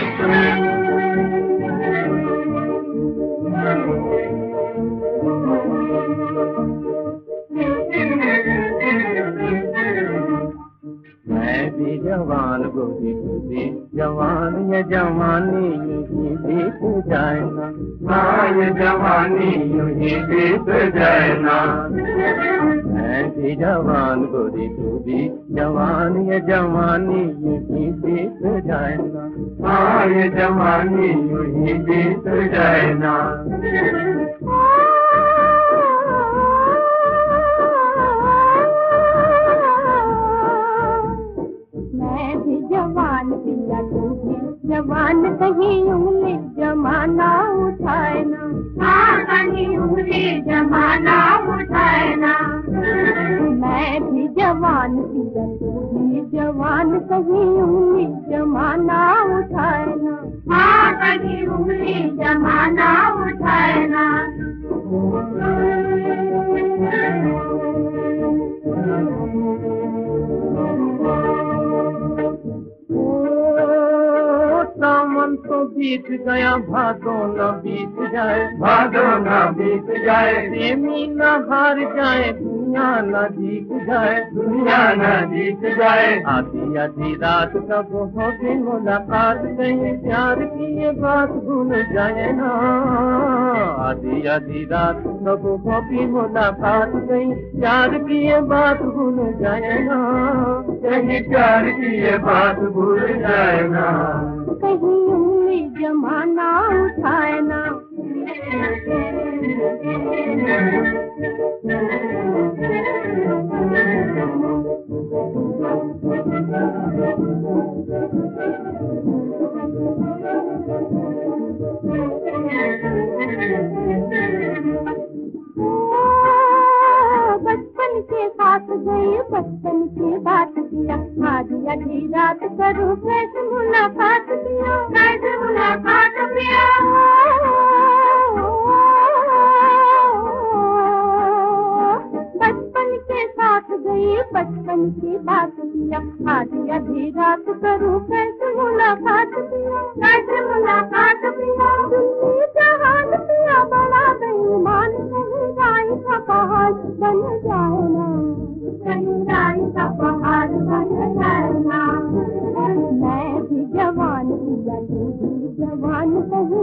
मैं भी जवान गोरी तू भी जवान, ये जवानी यूं ही बीत जाए ना। हाँ ये जवानी यूं ही बीत जाए ना। मैं भी जवान गोरी तू भी जवान, ये जवानी यूं ही बीत जाए ना। हाँ ये जवानी यूं ही बीत जाए ना। जवान पिया तू भी जवान, कहीं उंगली जमाना उठाए ना। हाँ कहीं उंगली जमाना उठाए ना। मैं भी जवान पिया तू भी जवान, कहीं उंगली जमाना उठाए ना। हाँ कहीं उंगली जमाना उठाए ना। सावन तो बीत गया, भादो न बीत जाए, भादो न बीत जाए। प्रेमी न हार जाए, दुनिया न जीत जाए, दुनिया न जीत जाए। आधी आधी रात कब होगी मुलाकात, कहीं प्यार की ये बात भूल जाए ना। आधी आधी रात कब होगी मुलाकात, कहीं प्यार की ये बात भूल जाए ना। कहीं प्यार की ये बात भूल जाए ना। कहीं उंगली जमाना उठाए ना। बचपन के साथ गई, बचपन की बात किया, आधी आधी रात करूँ कैसे मुलाकात किया, कैसे मुलाकात किया। बचपन के साथ गई, बचपन की बात किया, आधी आधी रात करूँ कैसे मुलाकात किया, कैसे मुलाकात किया। दुनिया जहान पिया बड़ा बेईमान, कहीं राई का पहाड़ बन जाए ना, कहीं राई का पहाड़ बन जाए ना। मैं भी जवान पिया तू भी जवान, कहीं